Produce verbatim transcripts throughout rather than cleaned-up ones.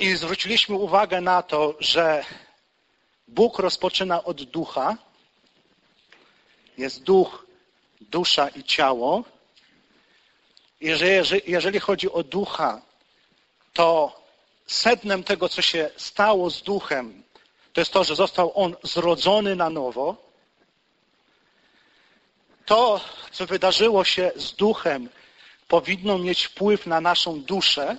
I zwróciliśmy uwagę na to, że Bóg rozpoczyna od ducha. Jest duch, dusza i ciało. I że jeżeli chodzi o ducha, to sednem tego, co się stało z duchem, to jest to, że został on zrodzony na nowo. To, co wydarzyło się z duchem, powinno mieć wpływ na naszą duszę.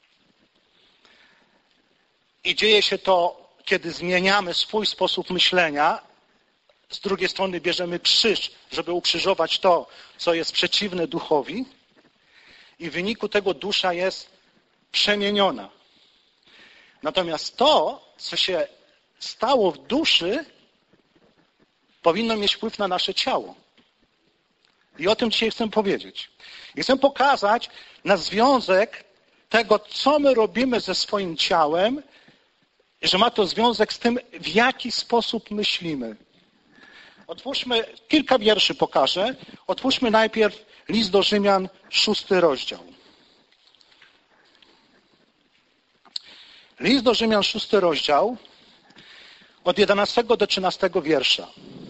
I dzieje się to, kiedy zmieniamy swój sposób myślenia. Z drugiej strony bierzemy krzyż, żeby ukrzyżować to, co jest przeciwne duchowi. I w wyniku tego dusza jest przemieniona. Natomiast to, co się stało w duszy, powinno mieć wpływ na nasze ciało. I o tym dzisiaj chcę powiedzieć. I chcę pokazać na związek tego, co my robimy ze swoim ciałem, że ma to związek z tym, w jaki sposób myślimy. Otwórzmy, kilka wierszy pokażę. Otwórzmy najpierw list do Rzymian, szósty rozdział. List do Rzymian, szósty rozdział, od jedenastego do trzynastego wiersza.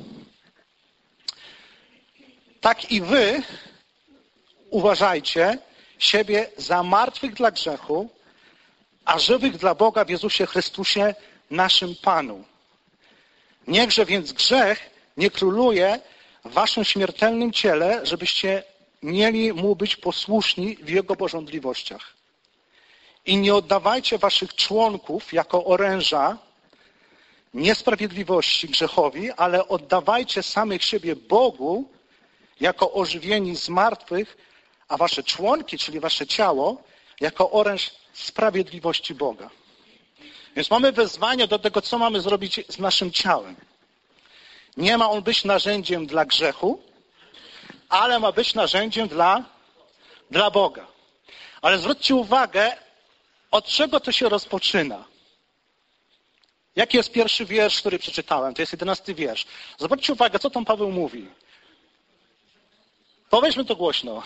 Tak i wy uważajcie siebie za martwych dla grzechu, a żywych dla Boga w Jezusie Chrystusie, naszym Panu. Niechże więc grzech nie króluje w waszym śmiertelnym ciele, żebyście mieli mu być posłuszni w jego porządliwościach. I nie oddawajcie waszych członków jako oręża niesprawiedliwości grzechowi, ale oddawajcie samych siebie Bogu jako ożywieni z martwych, a wasze członki, czyli wasze ciało, jako oręż sprawiedliwości Boga. Więc mamy wezwanie do tego, co mamy zrobić z naszym ciałem. Nie ma on być narzędziem dla grzechu, ale ma być narzędziem dla, dla Boga. Ale zwróćcie uwagę, od czego to się rozpoczyna. Jaki jest pierwszy wiersz, który przeczytałem? To jest jedenasty wiersz. Zwróćcie uwagę, co tam Paweł mówi. Powiedzmy to głośno.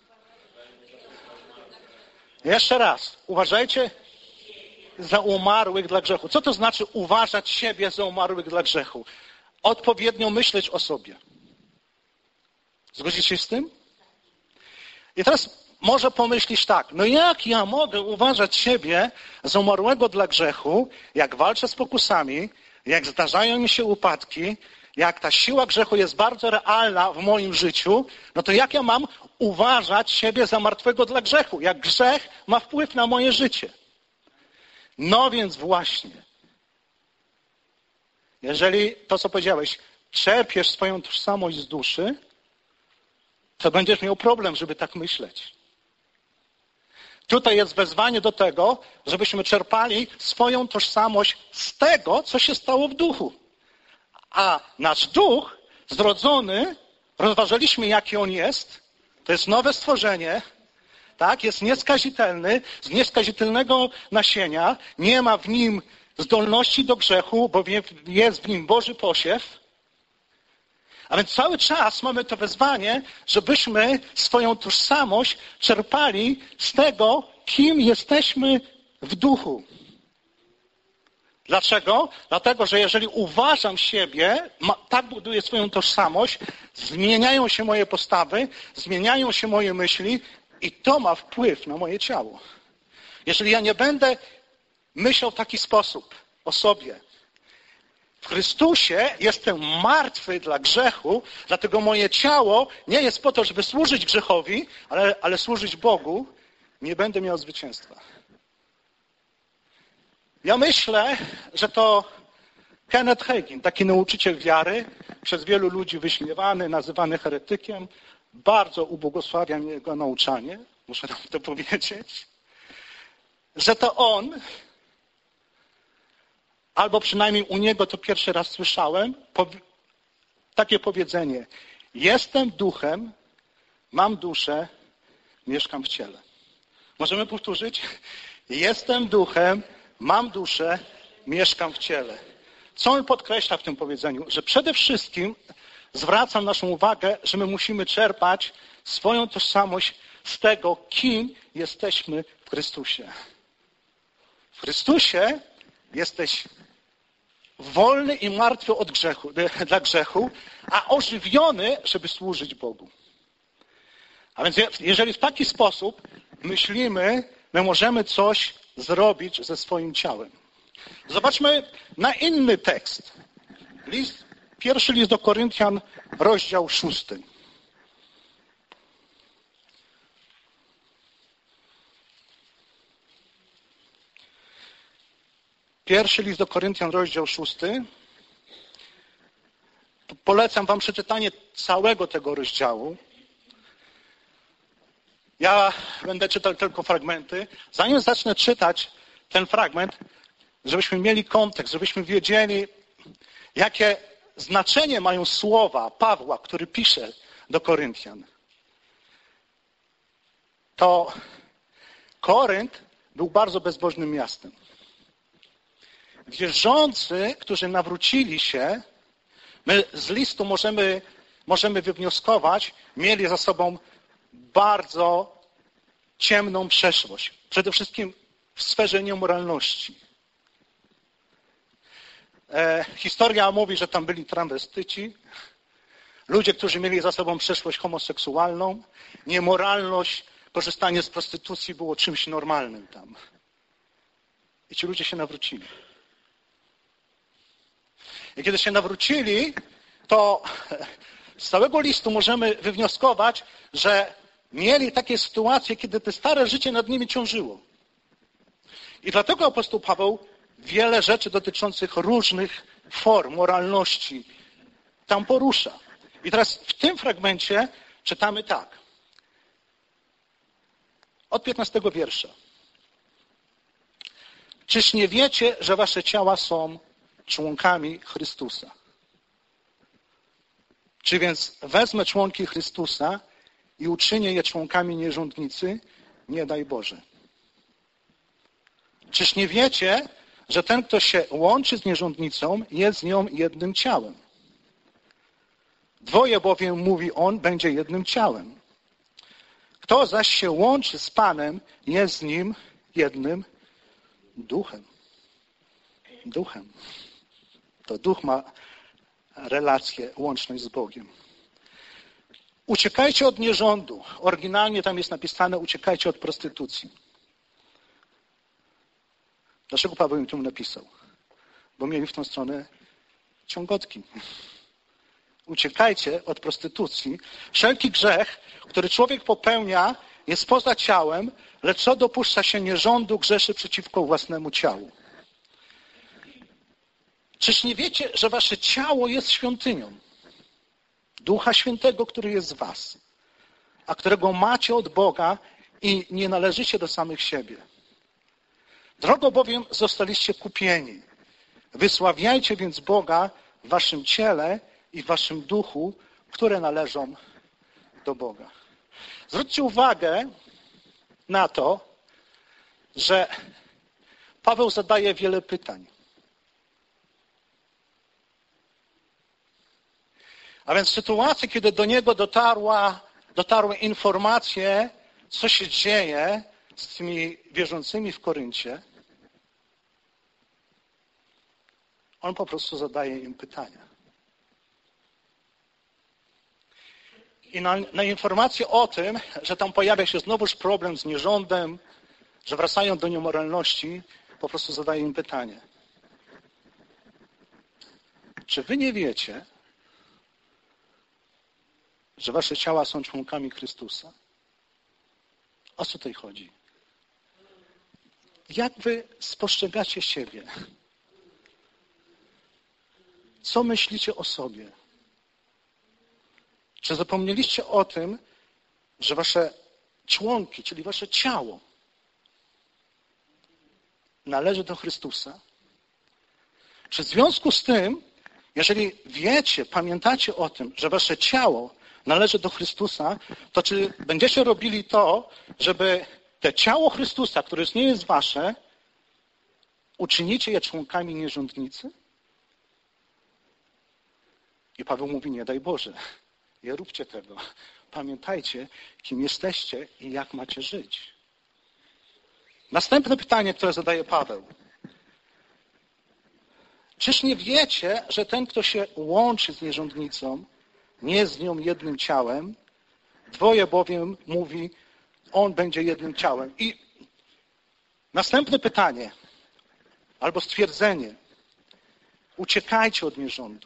Jeszcze raz. Uważajcie za umarłych dla grzechu. Co to znaczy uważać siebie za umarłych dla grzechu? Odpowiednio myśleć o sobie. Zgodzicie się z tym? I teraz może pomyślisz tak, no jak ja mogę uważać siebie za umarłego dla grzechu, jak walczę z pokusami, jak zdarzają mi się upadki, jak ta siła grzechu jest bardzo realna w moim życiu, no to jak ja mam uważać siebie za martwego dla grzechu? Jak grzech ma wpływ na moje życie? No więc właśnie, jeżeli to, co powiedziałeś, czerpiesz swoją tożsamość z duszy, to będziesz miał problem, żeby tak myśleć. Tutaj jest wezwanie do tego, żebyśmy czerpali swoją tożsamość z tego, co się stało w duchu. A nasz duch zrodzony, rozważyliśmy, jaki on jest, to jest nowe stworzenie, tak, jest nieskazitelny, z nieskazitelnego nasienia, nie ma w nim zdolności do grzechu, bo jest w nim Boży posiew. A więc cały czas mamy to wezwanie, żebyśmy swoją tożsamość czerpali z tego, kim jesteśmy w duchu. Dlaczego? Dlatego, że jeżeli uważam siebie, tak buduję swoją tożsamość, zmieniają się moje postawy, zmieniają się moje myśli i to ma wpływ na moje ciało. Jeżeli ja nie będę myślał w taki sposób o sobie, w Chrystusie jestem martwy dla grzechu, dlatego moje ciało nie jest po to, żeby służyć grzechowi, ale, ale służyć Bogu, nie będę miał zwycięstwa. Ja myślę, że to Kenneth Hagin, taki nauczyciel wiary, przez wielu ludzi wyśmiewany, nazywany heretykiem, bardzo ubłogosławiam jego nauczanie, muszę nam to powiedzieć, że to on, albo przynajmniej u niego to pierwszy raz słyszałem, takie powiedzenie: jestem duchem, mam duszę, mieszkam w ciele. Możemy powtórzyć? Jestem duchem, mam duszę, mieszkam w ciele. Co on podkreśla w tym powiedzeniu? Że przede wszystkim zwracam naszą uwagę, że my musimy czerpać swoją tożsamość z tego, kim jesteśmy w Chrystusie. W Chrystusie jesteś wolny i martwy od grzechu, dla grzechu, a ożywiony, żeby służyć Bogu. A więc jeżeli w taki sposób myślimy, my możemy coś zrobić ze swoim ciałem. Zobaczmy na inny tekst. List, pierwszy list do Koryntian, rozdział szósty. Pierwszy list do Koryntian, rozdział szósty. Polecam wam przeczytanie całego tego rozdziału. Ja będę czytał tylko fragmenty. Zanim zacznę czytać ten fragment, żebyśmy mieli kontekst, żebyśmy wiedzieli, jakie znaczenie mają słowa Pawła, który pisze do Koryntian. To Korynt był bardzo bezbożnym miastem. Wierzący, którzy nawrócili się, my z listu możemy, możemy wywnioskować, mieli za sobą bardzo ciemną przeszłość. Przede wszystkim w sferze niemoralności. E, historia mówi, że tam byli transwestyci, ludzie, którzy mieli za sobą przeszłość homoseksualną. Niemoralność, korzystanie z prostytucji było czymś normalnym tam. I ci ludzie się nawrócili. I kiedy się nawrócili, to z całego listu możemy wywnioskować, że mieli takie sytuacje, kiedy te stare życie nad nimi ciążyło. I dlatego apostoł Paweł wiele rzeczy dotyczących różnych form moralności tam porusza. I teraz w tym fragmencie czytamy tak. Od piętnastego wiersza. Czyż nie wiecie, że wasze ciała są członkami Chrystusa? Czy więc wezmę członki Chrystusa i uczynię je członkami nierządnicy? Nie daj Boże. Czyż nie wiecie, że ten, kto się łączy z nierządnicą, jest z nią jednym ciałem? Dwoje bowiem, mówi on, będzie jednym ciałem. Kto zaś się łączy z Panem, jest z nim jednym duchem. Duchem. To duch ma relację, łączność z Bogiem. Uciekajcie od nierządu. Oryginalnie tam jest napisane, uciekajcie od prostytucji. Dlaczego Paweł im tu napisał? Bo mieli w tą stronę ciągotki. Uciekajcie od prostytucji. Wszelki grzech, który człowiek popełnia, jest poza ciałem, lecz co dopuszcza się nierządu, grzeszy przeciwko własnemu ciału. Czyż nie wiecie, że wasze ciało jest świątynią Ducha Świętego, który jest w was, a którego macie od Boga i nie należycie do samych siebie? Drogo bowiem zostaliście kupieni. Wysławiajcie więc Boga w waszym ciele i w waszym duchu, które należą do Boga. Zwróćcie uwagę na to, że Paweł zadaje wiele pytań. A więc w sytuacji, kiedy do niego dotarła, dotarły informacje, co się dzieje z tymi wierzącymi w Koryncie, on po prostu zadaje im pytania. I na, na informację o tym, że tam pojawia się znowuż problem z nierządem, że wracają do niemoralności, po prostu zadaje im pytanie. Czy wy nie wiecie, że wasze ciała są członkami Chrystusa? O co tutaj chodzi? Jak wy spostrzegacie siebie? Co myślicie o sobie? Czy zapomnieliście o tym, że wasze członki, czyli wasze ciało, należy do Chrystusa? Czy w związku z tym, jeżeli wiecie, pamiętacie o tym, że wasze ciało należy do Chrystusa, to czy będziecie robili to, żeby te ciało Chrystusa, które już nie jest wasze, uczynicie je członkami nierządnicy? I Paweł mówi, nie daj Boże, nie róbcie tego. Pamiętajcie, kim jesteście i jak macie żyć. Następne pytanie, które zadaje Paweł. Czyż nie wiecie, że ten, kto się łączy z nierządnicą, nie jest z nią jednym ciałem? Dwoje bowiem, mówi, on będzie jednym ciałem. I następne pytanie, albo stwierdzenie. Uciekajcie od nierządu.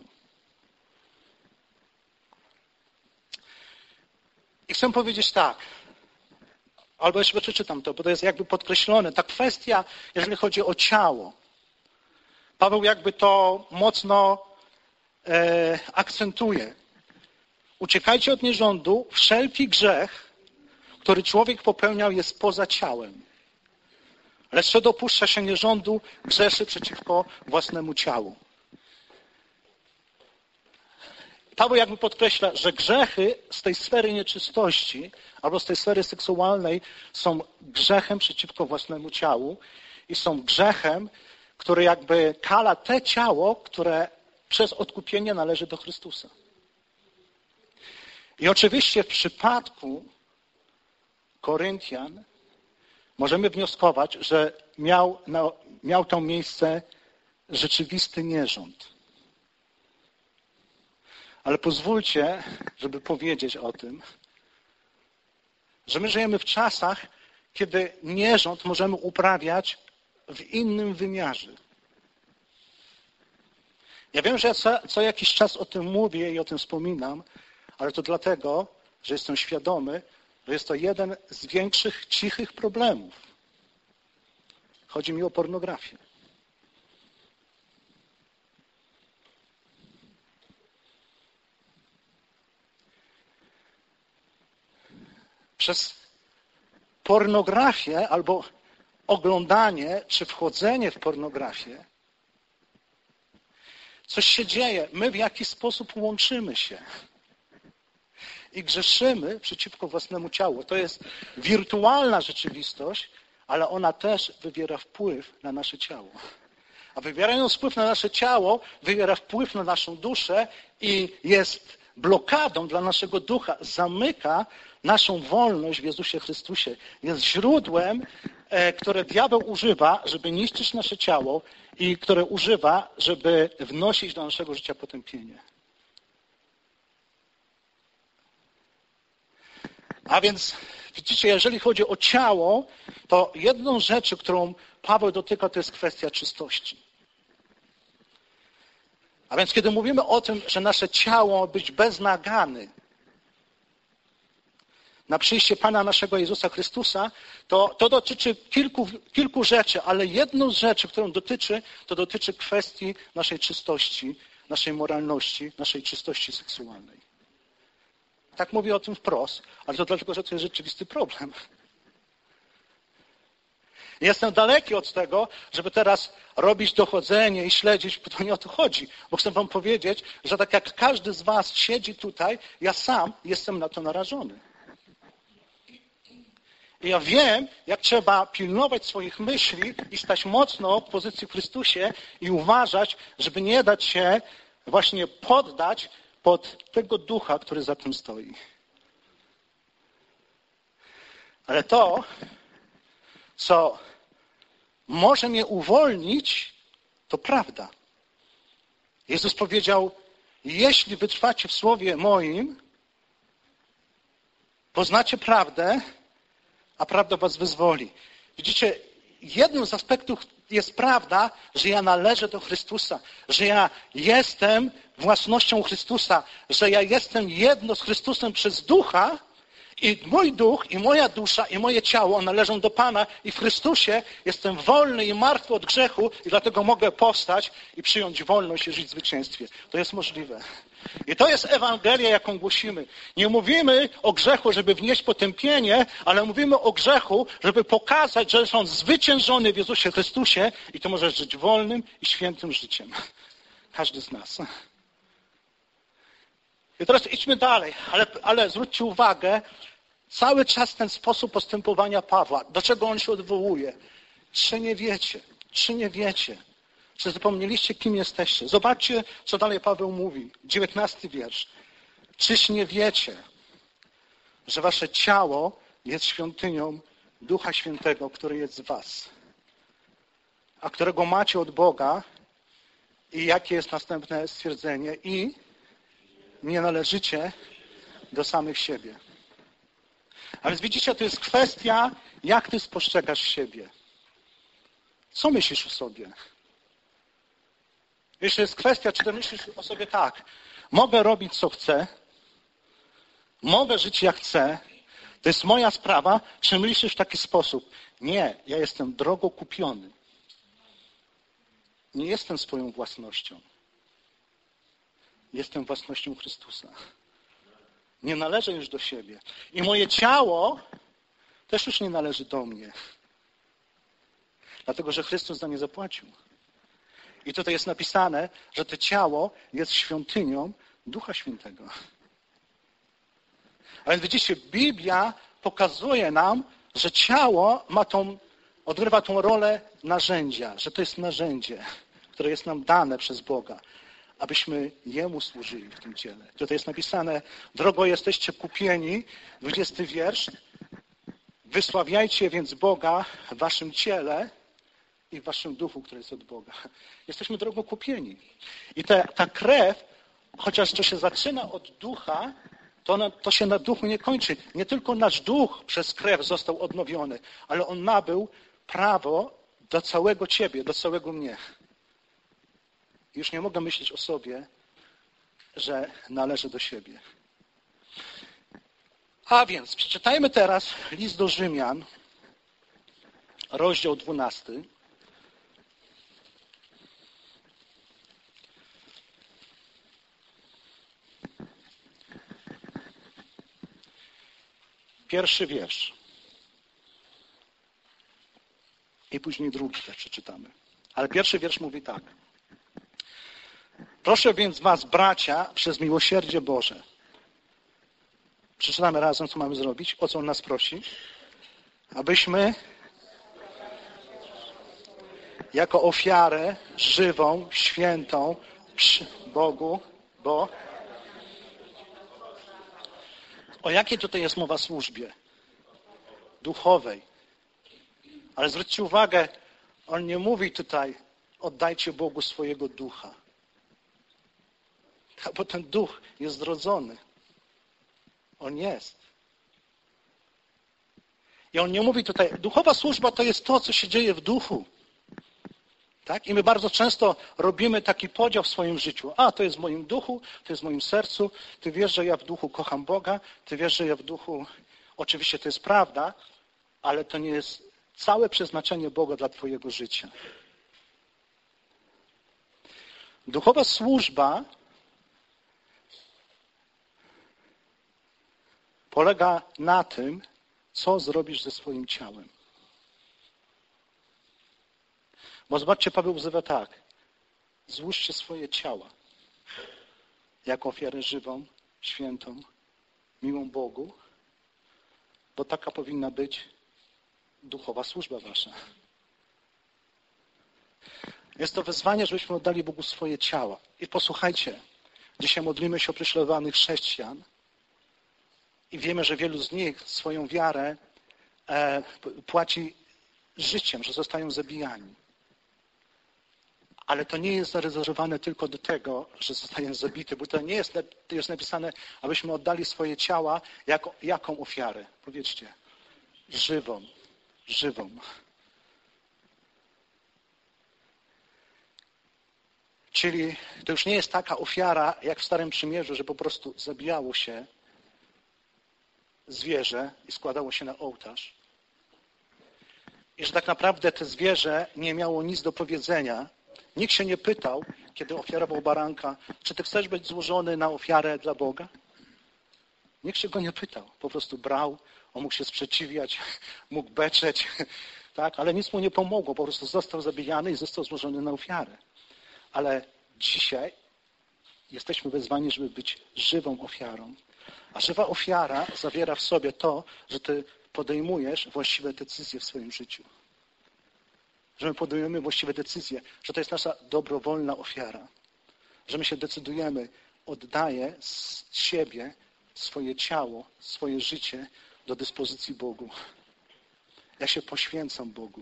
I chcę powiedzieć tak, albo jeszcze przeczytam to, bo to jest jakby podkreślone. Ta kwestia, jeżeli chodzi o ciało. Paweł jakby to mocno e, akcentuje. Uciekajcie od nierządu. Wszelki grzech, który człowiek popełniał, jest poza ciałem. Lecz kto dopuszcza się nierządu, grzeszy przeciwko własnemu ciału. Paweł jakby podkreśla, że grzechy z tej sfery nieczystości albo z tej sfery seksualnej są grzechem przeciwko własnemu ciału i są grzechem, który jakby kala te ciało, które przez odkupienie należy do Chrystusa. I oczywiście w przypadku Koryntian możemy wnioskować, że miał, miał tam miejsce rzeczywisty nierząd. Ale pozwólcie, żeby powiedzieć o tym, że my żyjemy w czasach, kiedy nierząd możemy uprawiać w innym wymiarze. Ja wiem, że ja co, co jakiś czas o tym mówię i o tym wspominam, ale to dlatego, że jestem świadomy, że jest to jeden z większych, cichych problemów. Chodzi mi o pornografię. Przez pornografię albo oglądanie czy wchodzenie w pornografię coś się dzieje. My w jakiś sposób łączymy się i grzeszymy przeciwko własnemu ciału. To jest wirtualna rzeczywistość, ale ona też wywiera wpływ na nasze ciało. A wywierając wpływ na nasze ciało, wywiera wpływ na naszą duszę i jest blokadą dla naszego ducha. Zamyka naszą wolność w Jezusie Chrystusie. Jest źródłem, które diabeł używa, żeby niszczyć nasze ciało i które używa, żeby wnosić do naszego życia potępienie. A więc widzicie, jeżeli chodzi o ciało, to jedną z rzeczy, którą Paweł dotyka, to jest kwestia czystości. A więc kiedy mówimy o tym, że nasze ciało ma być bez nagany na przyjście Pana naszego Jezusa Chrystusa, to, to dotyczy kilku, kilku rzeczy, ale jedną z rzeczy, którą dotyczy, to dotyczy kwestii naszej czystości, naszej moralności, naszej czystości seksualnej. Tak mówię o tym wprost, ale to dlatego, że to jest rzeczywisty problem. Jestem daleki od tego, żeby teraz robić dochodzenie i śledzić, bo to nie o to chodzi. Bo chcę wam powiedzieć, że tak jak każdy z was siedzi tutaj, ja sam jestem na to narażony. I ja wiem, jak trzeba pilnować swoich myśli i stać mocno w pozycji w Chrystusie i uważać, żeby nie dać się właśnie poddać pod tego ducha, który za tym stoi. Ale to, co może mnie uwolnić, to prawda. Jezus powiedział, jeśli wytrwacie w słowie moim, poznacie prawdę, a prawda was wyzwoli. Widzicie, jednym z aspektów jest prawda, że ja należę do Chrystusa, że ja jestem własnością Chrystusa, że ja jestem jedno z Chrystusem przez ducha i mój duch, i moja dusza, i moje ciało należą do Pana i w Chrystusie jestem wolny i martwy od grzechu i dlatego mogę powstać i przyjąć wolność i żyć w zwycięstwie. To jest możliwe. I to jest Ewangelia, jaką głosimy. Nie mówimy o grzechu, żeby wnieść potępienie, ale mówimy o grzechu, żeby pokazać, że jest on zwyciężony w Jezusie Chrystusie i to możesz żyć wolnym i świętym życiem. Każdy z nas. I teraz idźmy dalej, ale, ale zwróćcie uwagę, cały czas ten sposób postępowania Pawła, do czego on się odwołuje. Czy nie wiecie? Czy nie wiecie? Czy zapomnieliście, kim jesteście? Zobaczcie, co dalej Paweł mówi. dziewiętnasty wiersz. Czyż nie wiecie, że wasze ciało jest świątynią Ducha Świętego, który jest w was, a którego macie od Boga. I jakie jest następne stwierdzenie? I nie należycie do samych siebie. A więc widzicie, to jest kwestia, jak ty spostrzegasz siebie. Co myślisz o sobie? Jeszcze jest kwestia, czy ty myślisz o sobie tak. Mogę robić, co chcę. Mogę żyć, jak chcę. To jest moja sprawa. Czy myślisz w taki sposób? Nie, ja jestem drogo kupiony. Nie jestem swoją własnością. Jestem własnością Chrystusa. Nie należę już do siebie. I moje ciało też już nie należy do mnie. Dlatego, że Chrystus za nie zapłacił. I tutaj jest napisane, że to ciało jest świątynią Ducha Świętego. A więc widzicie, Biblia pokazuje nam, że ciało ma tą, odgrywa tą rolę narzędzia, że to jest narzędzie, które jest nam dane przez Boga, abyśmy Jemu służyli w tym ciele. Tutaj jest napisane, drogo jesteście kupieni, dwudziesty wiersz, wysławiajcie więc Boga w waszym ciele i w waszym duchu, który jest od Boga. Jesteśmy drogo kupieni. I te, ta krew, chociaż to się zaczyna od ducha, to, ona, to się na duchu nie kończy. Nie tylko nasz duch przez krew został odnowiony, ale on nabył prawo do całego ciebie, do całego mnie. Już nie mogę myśleć o sobie, że należy do siebie. A więc przeczytajmy teraz list do Rzymian, rozdział dwunasty. Pierwszy wiersz. I później drugi też przeczytamy. Ale pierwszy wiersz mówi tak. Proszę więc was, bracia, przez miłosierdzie Boże. Przeczytamy razem, co mamy zrobić, o co on nas prosi. Abyśmy jako ofiarę żywą, świętą przy Bogu, bo o jakiej tutaj jest mowa służbie? Duchowej. Ale zwróćcie uwagę, on nie mówi tutaj, oddajcie Bogu swojego ducha. Bo ten duch jest zrodzony. On jest. I on nie mówi tutaj, duchowa służba to jest to, co się dzieje w duchu. Tak? I my bardzo często robimy taki podział w swoim życiu. A, to jest w moim duchu, to jest w moim sercu. Ty wiesz, że ja w duchu kocham Boga. Ty wiesz, że ja w duchu... Oczywiście to jest prawda, ale to nie jest całe przeznaczenie Boga dla twojego życia. Duchowa służba polega na tym, co zrobisz ze swoim ciałem. Bo zobaczcie, Paweł wzywa tak. Złóżcie swoje ciała jako ofiarę żywą, świętą, miłą Bogu, bo taka powinna być duchowa służba wasza. Jest to wezwanie, żebyśmy oddali Bogu swoje ciała. I posłuchajcie, dzisiaj modlimy się o prześladowanych chrześcijan i wiemy, że wielu z nich swoją wiarę e, płaci życiem, że zostają zabijani. Ale to nie jest zarezerwowane tylko do tego, że zostanie zabity, bo to nie jest, to jest napisane, abyśmy oddali swoje ciała jako, jaką ofiarę? Powiedzcie, żywą, żywą. Czyli to już nie jest taka ofiara, jak w Starym Przymierzu, że po prostu zabijało się zwierzę i składało się na ołtarz. I że tak naprawdę to zwierzę nie miało nic do powiedzenia. Nikt się nie pytał, kiedy ofiarował baranka, czy ty chcesz być złożony na ofiarę dla Boga? Nikt się go nie pytał. Po prostu brał, on mógł się sprzeciwiać, mógł beczeć, tak? Ale nic mu nie pomogło. Po prostu został zabijany i został złożony na ofiarę. Ale dzisiaj jesteśmy wezwani, żeby być żywą ofiarą. A żywa ofiara zawiera w sobie to, że ty podejmujesz właściwe decyzje w swoim życiu. Że my podejmujemy właściwe decyzje, że to jest nasza dobrowolna ofiara. Że my się decydujemy, oddaję z siebie swoje ciało, swoje życie do dyspozycji Bogu. Ja się poświęcam Bogu.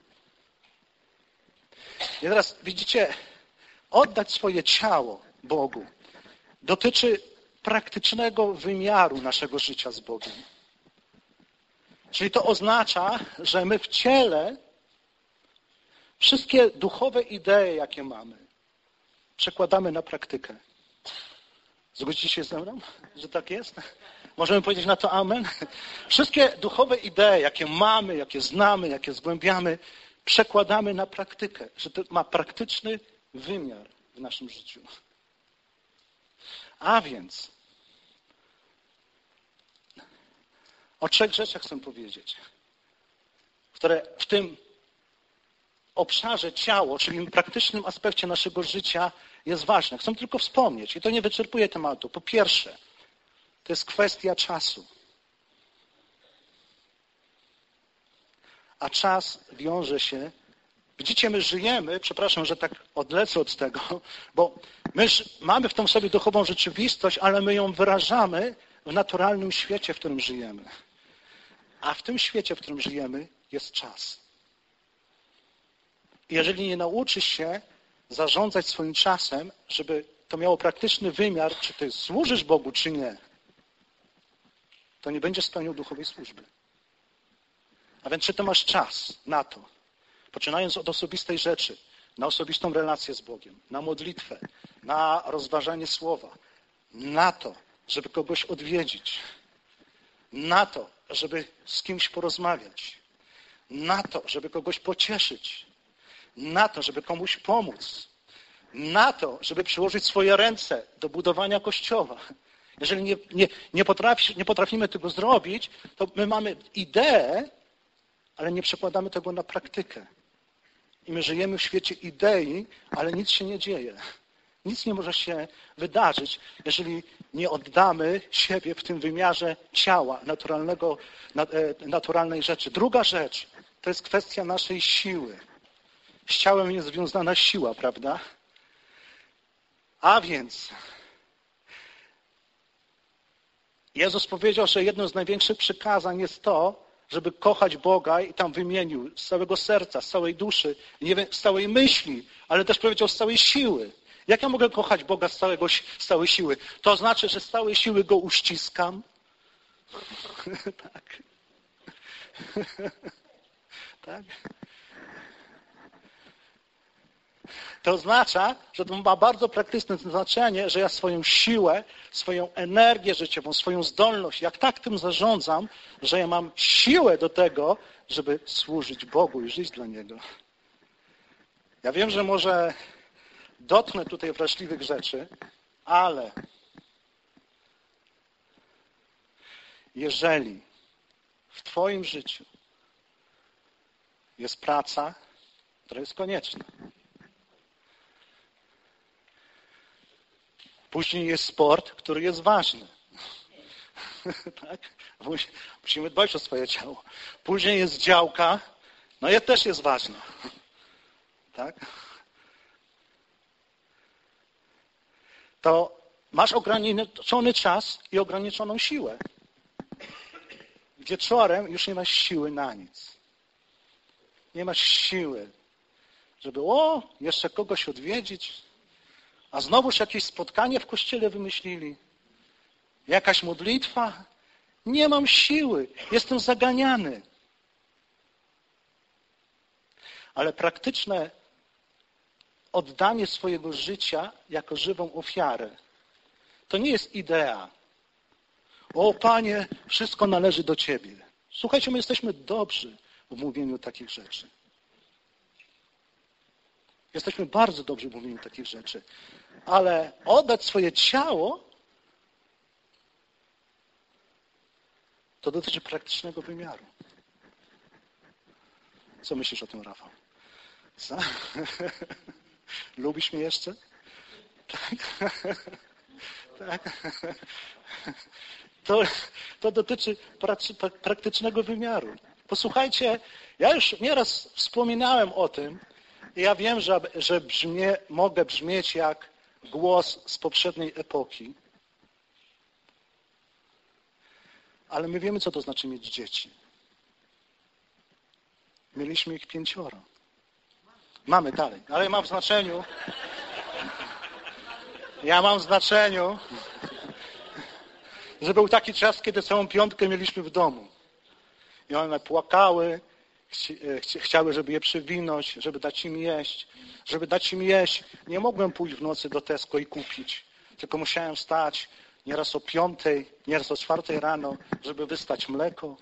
I teraz widzicie, oddać swoje ciało Bogu dotyczy praktycznego wymiaru naszego życia z Bogiem. Czyli to oznacza, że my w ciele wszystkie duchowe idee, jakie mamy, przekładamy na praktykę. Zgodzicie się ze mną, że tak jest? Możemy powiedzieć na to amen? Wszystkie duchowe idee, jakie mamy, jakie znamy, jakie zgłębiamy, przekładamy na praktykę, że to ma praktyczny wymiar w naszym życiu. A więc o trzech rzeczach chcę powiedzieć, które w tym obszarze ciało, czyli w praktycznym aspekcie naszego życia jest ważne. Chcę tylko wspomnieć i to nie wyczerpuje tematu. Po pierwsze, to jest kwestia czasu. A czas wiąże się. Widzicie, my żyjemy, przepraszam, że tak odlecę od tego, bo my mamy w tą sobie duchową rzeczywistość, ale my ją wyrażamy w naturalnym świecie, w którym żyjemy. A w tym świecie, w którym żyjemy, jest czas. I jeżeli nie nauczysz się zarządzać swoim czasem, żeby to miało praktyczny wymiar, czy ty służysz Bogu, czy nie, to nie będziesz spełniał duchowej służby. A więc czy ty masz czas na to, poczynając od osobistej rzeczy, na osobistą relację z Bogiem, na modlitwę, na rozważanie słowa, na to, żeby kogoś odwiedzić, na to, żeby z kimś porozmawiać, na to, żeby kogoś pocieszyć, na to, żeby komuś pomóc, na to, żeby przyłożyć swoje ręce do budowania Kościoła. Jeżeli nie, nie, nie, potrafi, nie potrafimy tego zrobić, to my mamy ideę, ale nie przekładamy tego na praktykę. I my żyjemy w świecie idei, ale nic się nie dzieje. Nic nie może się wydarzyć, jeżeli nie oddamy siebie w tym wymiarze ciała, naturalnego, naturalnej rzeczy. Druga rzecz to jest kwestia naszej siły. Z ciałem jest związana siła, prawda? A więc Jezus powiedział, że jednym z największych przykazań jest to, żeby kochać Boga i tam wymienił z całego serca, z całej duszy, nie wiem, z całej myśli, ale też powiedział z całej siły. Jak ja mogę kochać Boga z, całego, z całej siły? To znaczy, że z całej siły Go uściskam? Tak. Tak. To oznacza, że to ma bardzo praktyczne znaczenie, że ja swoją siłę, swoją energię życiową, swoją zdolność, jak tak tym zarządzam, że ja mam siłę do tego, żeby służyć Bogu i żyć dla Niego. Ja wiem, że może dotknę tutaj wrażliwych rzeczy, ale jeżeli w Twoim życiu jest praca, która jest konieczna, później jest sport, który jest ważny. Tak? Musimy dbać o swoje ciało. Później jest działka, no i też jest ważna. Tak? To masz ograniczony czas i ograniczoną siłę. Wieczorem już nie masz siły na nic. Nie masz siły, żeby o, jeszcze kogoś odwiedzić, a znowuż jakieś spotkanie w kościele wymyślili. Jakaś modlitwa. Nie mam siły. Jestem zaganiany. Ale praktyczne oddanie swojego życia jako żywą ofiarę to nie jest idea. O Panie, wszystko należy do Ciebie. Słuchajcie, my jesteśmy dobrzy w mówieniu takich rzeczy. Jesteśmy bardzo dobrzy w mówieniu takich rzeczy. Ale oddać swoje ciało to dotyczy praktycznego wymiaru. Co myślisz o tym, Rafał? Co? Lubisz mnie jeszcze? Tak. Tak. To, to dotyczy praktycznego wymiaru. Posłuchajcie, ja już nieraz wspominałem o tym i ja wiem, że, że brzmie, mogę brzmieć jak głos z poprzedniej epoki, ale my wiemy, co to znaczy mieć dzieci. Mieliśmy ich pięcioro. Mamy dalej, ale ja mam w znaczeniu. Ja mam w znaczeniu, że był taki czas, kiedy całą piątkę mieliśmy w domu. I one płakały, chciały, żeby je przywinąć, żeby dać im jeść. Żeby dać im jeść, nie mogłem pójść w nocy do Tesco i kupić. Tylko musiałem wstać nieraz o piątej, nieraz o czwartej rano, żeby wystać mleko.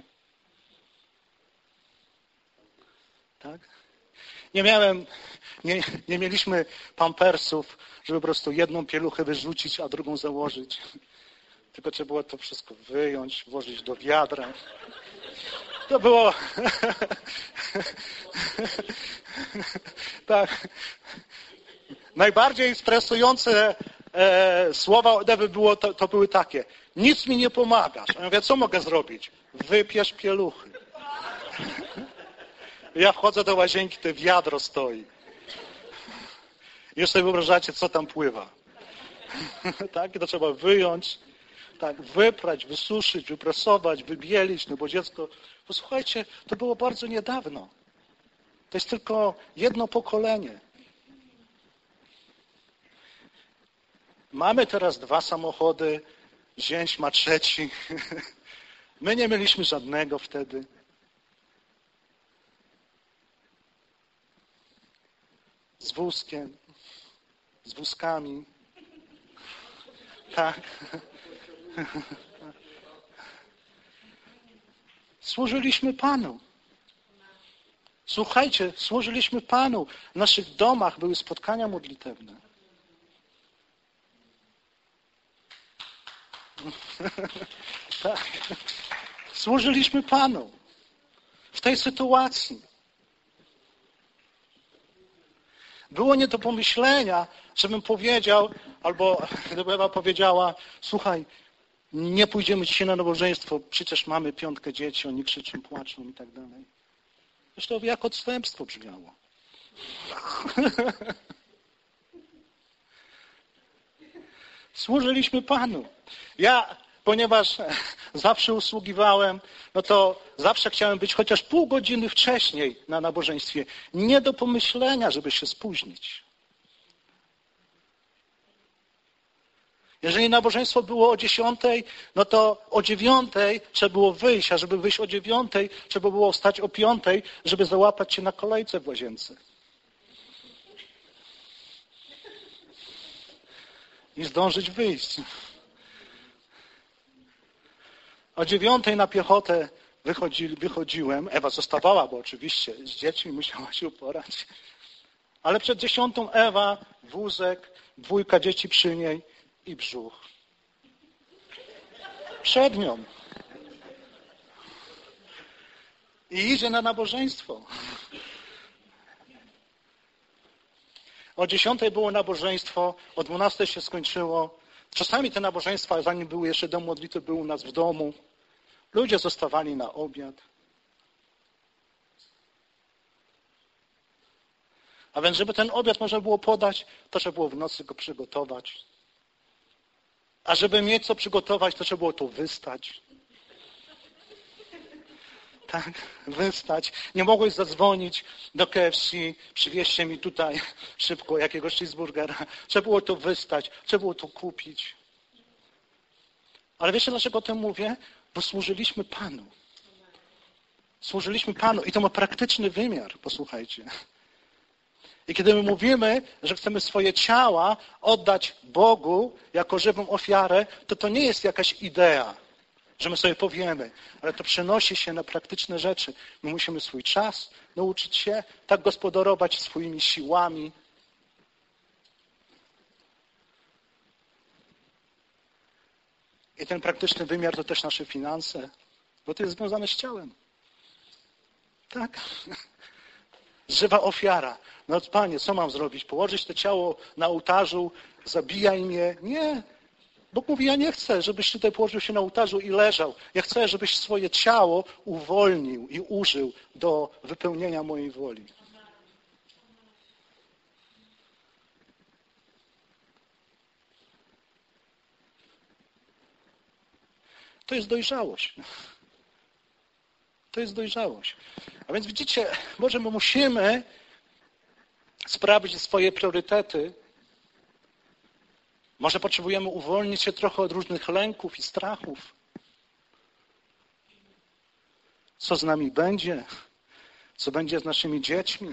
Tak? Nie miałem, nie, nie mieliśmy pampersów, żeby po prostu jedną pieluchę wyrzucić, a drugą założyć. Tylko trzeba było to wszystko wyjąć, włożyć do wiadra. To było... tak. Najbardziej stresujące e, słowa od Ewy było, to, to były takie. Nic mi nie pomagasz. A ja mówię, co mogę zrobić? Wypierz pieluchy. Ja wchodzę do łazienki, to wiadro stoi. Już sobie wyobrażacie, co tam pływa. tak? I to trzeba wyjąć, tak, wyprać, wysuszyć, wyprasować, wybielić, no bo dziecko... Posłuchajcie, to było bardzo niedawno. To jest tylko jedno pokolenie. Mamy teraz dwa samochody, zięć ma trzeci. My nie mieliśmy żadnego wtedy. Z wózkiem, z wózkami. Tak. Służyliśmy Panu. Słuchajcie, służyliśmy Panu. W naszych domach były spotkania modlitewne. tak. Służyliśmy Panu. W tej sytuacji. Było nie do pomyślenia, żebym powiedział, albo gdyby Ewa powiedziała, słuchaj, nie pójdziemy dzisiaj na nabożeństwo, przecież mamy piątkę dzieci, oni krzyczą, płaczą i tak dalej. Zresztą jak odstępstwo brzmiało. Służyliśmy Panu. Ja, ponieważ zawsze usługiwałem, no to zawsze chciałem być chociaż pół godziny wcześniej na nabożeństwie. Nie do pomyślenia, żeby się spóźnić. Jeżeli nabożeństwo było o dziesiątej, no to o dziewiątej trzeba było wyjść, a żeby wyjść o dziewiątej, trzeba było wstać o piątej, żeby załapać się na kolejce w łazience. I zdążyć wyjść. O dziewiątej na piechotę wychodzi, wychodziłem. Ewa zostawała, bo oczywiście z dziećmi musiała się uporać. Ale przed dziesiątą Ewa, wózek, dwójka dzieci przy niej i brzuch. Przed nią. I idzie na nabożeństwo. O dziesiątej było nabożeństwo, o dwunastej się skończyło. Czasami te nabożeństwa, zanim były jeszcze dom modlitwy, były u nas w domu. Ludzie zostawali na obiad. A więc, żeby ten obiad można było podać, to trzeba było w nocy go przygotować. A żeby mieć co przygotować, to trzeba było to wystać. Tak, wystać. Nie mogłeś zadzwonić do K F C, przywieźcie mi tutaj szybko jakiegoś cheeseburgera. Trzeba było to wystać, trzeba było to kupić. Ale wiecie, dlaczego o tym mówię? Bo służyliśmy Panu. Służyliśmy Panu i to ma praktyczny wymiar, posłuchajcie. I kiedy my mówimy, że chcemy swoje ciała oddać Bogu jako żywą ofiarę, to to nie jest jakaś idea, że my sobie powiemy, ale to przenosi się na praktyczne rzeczy. My musimy swój czas nauczyć się tak gospodarować swoimi siłami. I ten praktyczny wymiar to też nasze finanse, bo to jest związane z ciałem. Tak? Żywa ofiara. No Panie, co mam zrobić? Położyć to ciało na ołtarzu, zabijaj mnie? Nie. Bóg mówi, ja nie chcę, żebyś tutaj położył się na ołtarzu i leżał. Ja chcę, żebyś swoje ciało uwolnił i użył do wypełnienia mojej woli. To jest dojrzałość. To jest dojrzałość. A więc widzicie, może my musimy sprawdzić swoje priorytety. Może potrzebujemy uwolnić się trochę od różnych lęków i strachów. Co z nami będzie? Co będzie z naszymi dziećmi?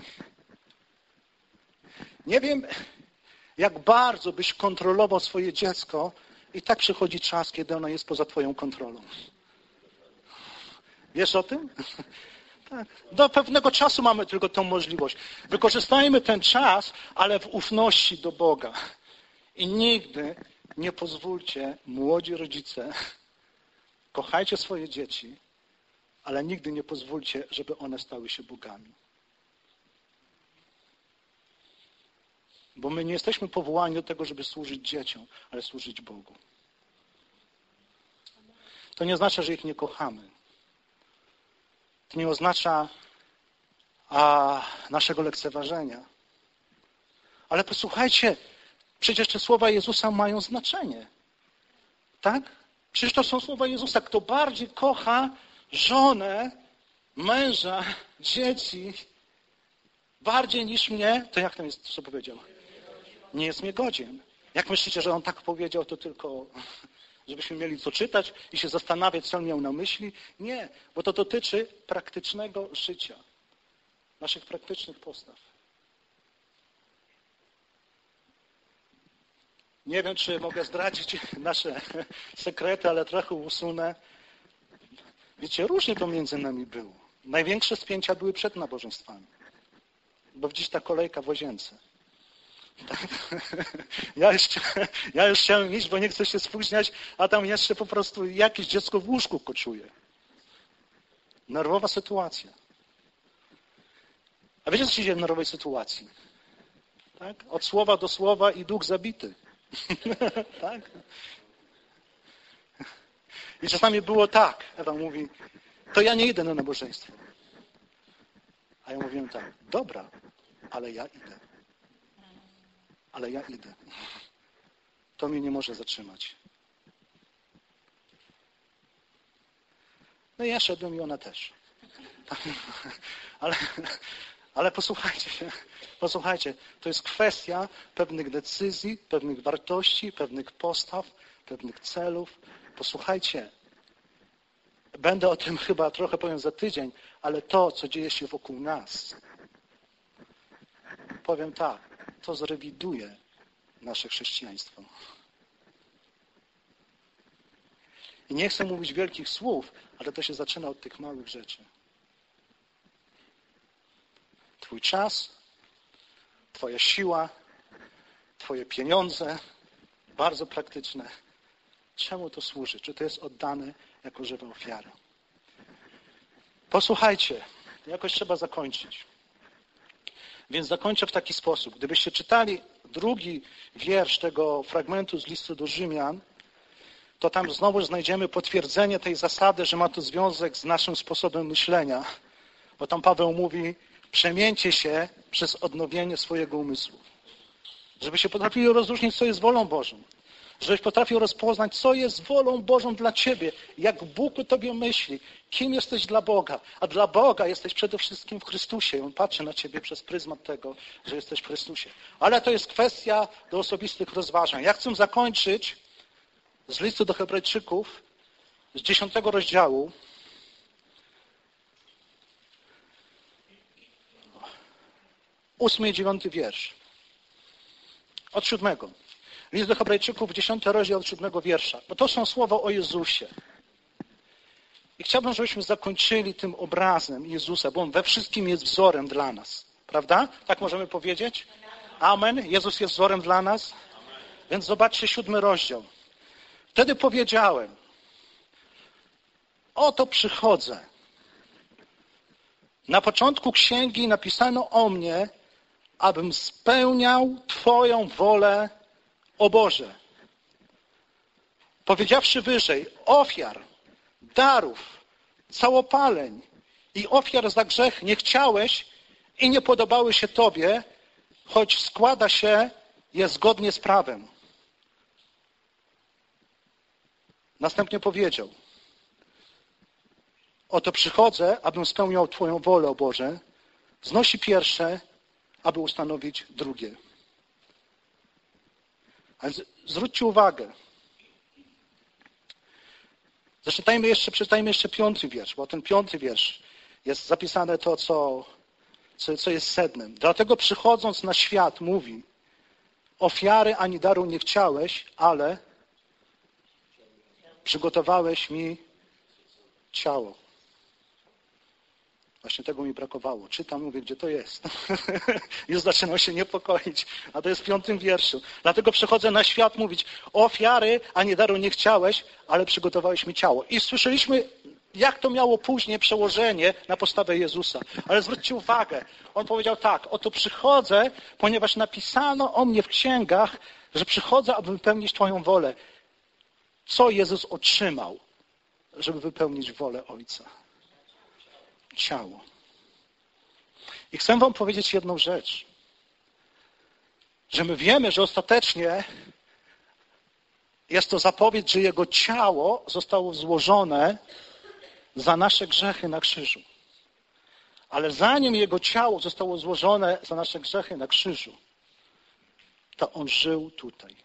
Nie wiem, jak bardzo byś kontrolował swoje dziecko, i tak przychodzi czas, kiedy ono jest poza twoją kontrolą. Wiesz o tym? Tak. Do pewnego czasu mamy tylko tą możliwość. Wykorzystajmy ten czas, ale w ufności do Boga. I nigdy nie pozwólcie, młodzi rodzice, kochajcie swoje dzieci, ale nigdy nie pozwólcie, żeby one stały się bogami. Bo my nie jesteśmy powołani do tego, żeby służyć dzieciom, ale służyć Bogu. To nie oznacza, że ich nie kochamy. To nie oznacza a, naszego lekceważenia. Ale posłuchajcie, przecież te słowa Jezusa mają znaczenie. Tak? Przecież to są słowa Jezusa. Kto bardziej kocha żonę, męża, dzieci, bardziej niż mnie, to jak tam jest, co powiedział? Nie jest mnie godzien. Jak myślicie, że on tak powiedział, to tylko żebyśmy mieli co czytać i się zastanawiać, co on miał na myśli? Nie, bo to dotyczy praktycznego życia. Naszych praktycznych postaw. Nie wiem, czy mogę zdradzić nasze sekrety, ale trochę usunę. Wiecie, różnie to między nami było. Największe spięcia były przed nabożeństwami. Bo gdzieś ta kolejka w łazience. Tak? Ja, jeszcze, ja już chciałem iść, bo nie chcę się spóźniać, a tam jeszcze po prostu jakieś dziecko w łóżku koczuje. Nerwowa sytuacja. A wiecie, co się dzieje w nerwowej sytuacji? Tak? Od słowa do słowa i duch zabity. Tak? I czasami było tak, Ewa mówi, to ja nie idę na nabożeństwo. A ja mówiłem tak, dobra, ale ja idę. Ale ja idę. To mnie nie może zatrzymać. No i ja szedłem i ona też. Ale, ale posłuchajcie, posłuchajcie, to jest kwestia pewnych decyzji, pewnych wartości, pewnych postaw, pewnych celów. Posłuchajcie, będę o tym chyba trochę powiem za tydzień, ale to, co dzieje się wokół nas, powiem tak, to zrewiduje nasze chrześcijaństwo. I nie chcę mówić wielkich słów, ale to się zaczyna od tych małych rzeczy. Twój czas, twoja siła, twoje pieniądze, bardzo praktyczne. Czemu to służy? Czy to jest oddane jako żywa ofiara? Posłuchajcie, jakoś trzeba zakończyć. Więc zakończę w taki sposób. Gdybyście czytali drugi wiersz tego fragmentu z listu do Rzymian, to tam znowu znajdziemy potwierdzenie tej zasady, że ma to związek z naszym sposobem myślenia. Bo tam Paweł mówi, przemieńcie się przez odnowienie swojego umysłu. Żebyście potrafili rozróżnić, co jest wolą Bożą. Żebyś potrafił rozpoznać, co jest wolą Bożą dla ciebie, jak Bóg o tobie myśli, kim jesteś dla Boga. A dla Boga jesteś przede wszystkim w Chrystusie. On patrzy na ciebie przez pryzmat tego, że jesteś w Chrystusie. Ale to jest kwestia do osobistych rozważań. Ja chcę zakończyć z listu do Hebrajczyków, z dziesiątego rozdziału. Ósmy i dziewiąty wiersz. Od siódmego. List do Hebrajczyków, dziesiąty rozdział od siódmego wiersza. Bo to są słowa o Jezusie. I chciałbym, żebyśmy zakończyli tym obrazem Jezusa, bo On we wszystkim jest wzorem dla nas. Prawda? Tak możemy powiedzieć? Amen. Jezus jest wzorem dla nas. Więc zobaczcie siódmy rozdział. Wtedy powiedziałem, oto przychodzę. Na początku księgi napisano o mnie, abym spełniał Twoją wolę, o Boże. Powiedziawszy wyżej, ofiar, darów, całopaleń i ofiar za grzech nie chciałeś i nie podobały się Tobie, choć składa się je zgodnie z prawem. Następnie powiedział, Oto przychodzę, abym spełniał Twoją wolę, o Boże. Znosi pierwsze, aby ustanowić drugie. Ale zwróćcie uwagę. Przeczytajmy jeszcze, przeczytajmy jeszcze piąty wiersz, bo ten piąty wiersz jest zapisane to, co, co, co jest sednem. Dlatego przychodząc na świat mówi, ofiary ani daru nie chciałeś, ale przygotowałeś mi ciało. Właśnie tego mi brakowało. Czytam, mówię, gdzie to jest. Już zaczynam się niepokoić. A to jest w piątym wierszu. Dlatego przychodzę na świat mówić, ofiary ani daru nie chciałeś, ale przygotowałeś mi ciało. I słyszeliśmy, jak to miało później przełożenie na postawę Jezusa. Ale zwróćcie uwagę, on powiedział tak, oto przychodzę, ponieważ napisano o mnie w księgach, że przychodzę, aby wypełnić Twoją wolę. Co Jezus otrzymał, żeby wypełnić wolę Ojca? Ciało. I chcę wam powiedzieć jedną rzecz. Że my wiemy, że ostatecznie jest to zapowiedź, że Jego ciało zostało złożone za nasze grzechy na krzyżu. Ale zanim Jego ciało zostało złożone za nasze grzechy na krzyżu, to On żył tutaj.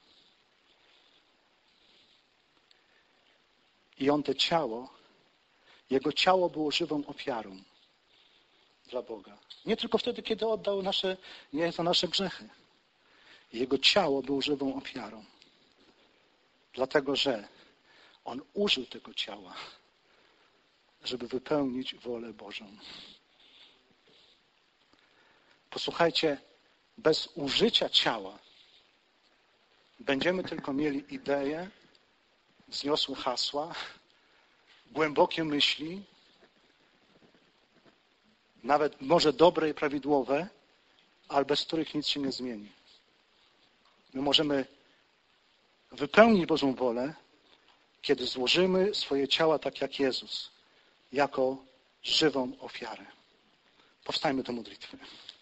I On to ciało, Jego ciało było żywą ofiarą dla Boga. Nie tylko wtedy, kiedy oddał nasze, nie za nasze grzechy. Jego ciało było żywą ofiarą. Dlatego, że On użył tego ciała, żeby wypełnić wolę Bożą. Posłuchajcie, bez użycia ciała będziemy tylko mieli idee, wzniosłe hasła, głębokie myśli, nawet może dobre i prawidłowe, ale bez których nic się nie zmieni. My możemy wypełnić Bożą wolę, kiedy złożymy swoje ciała tak jak Jezus, jako żywą ofiarę. Powstajmy do modlitwy.